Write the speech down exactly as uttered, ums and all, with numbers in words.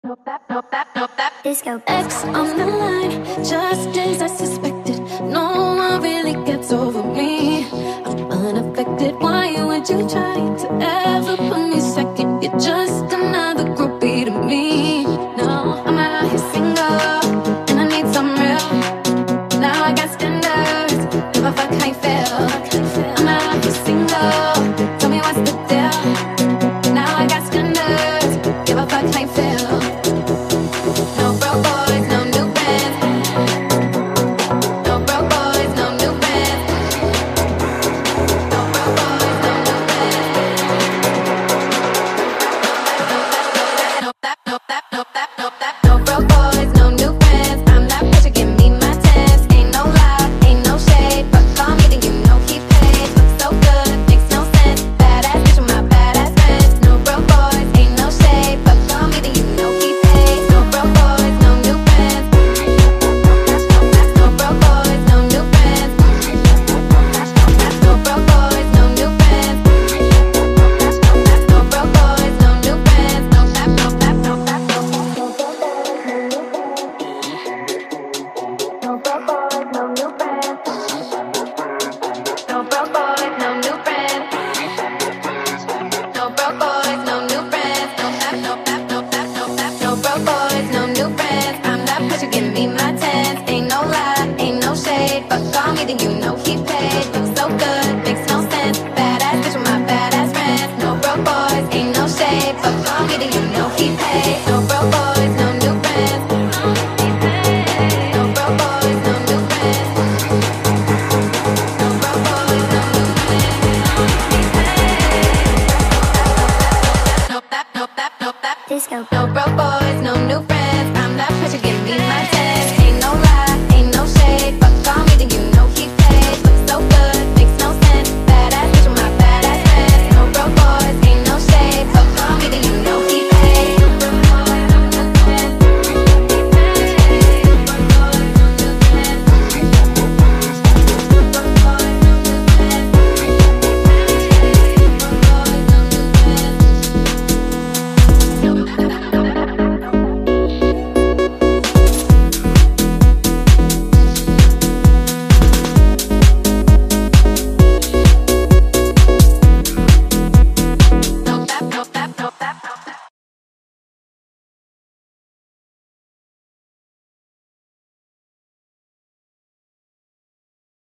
Disco X on the line, just as I suspected. No one really gets over me. I'm unaffected. Why would you try to ever put me second? You're just another groupie to me. No, I'm out here single, and I need some real. Now I got standards. Give a fuck how you feel. I'm out here single. Tell me what's the deal. Now I got standards. Give a fuck how you feel. No broke boys, no new bands. No broke boys, no new bands. No broke boys, no new bands. No that, no that, no that, no that. No broke boys, no new bands. I'm that bitch, give me my tens. Ain't no lie, ain't no shade, but call me then you know he paid. Looks so good, makes no sense. Badass bitch with my badass friends. No broke boys, ain't no shade, but call me then you know he paid. No broke boys, no new bands. No broke boys, no new bands. No broke boys, no new bands. No broke boys, no new bands. No that, no that, no that, no that. No broke boys, no new bands. No broke boys, no new bands. No broke boys, no new bands. No that, no that, no that, no that. No broke boys, no new bands. I'm that bitch, you give me my tens. Ain't no lie, ain't no shade, but call me then you know he paid. Looks so good, makes no sense. Badass bitch with my badass friends. No broke boys, ain't no shade, but call me then you know he paid. No broke boys, no new bands. No broke boys, no new bands. No broke boys, no new bands. No that, no that, no that. Disco. No broke boys, no new friends.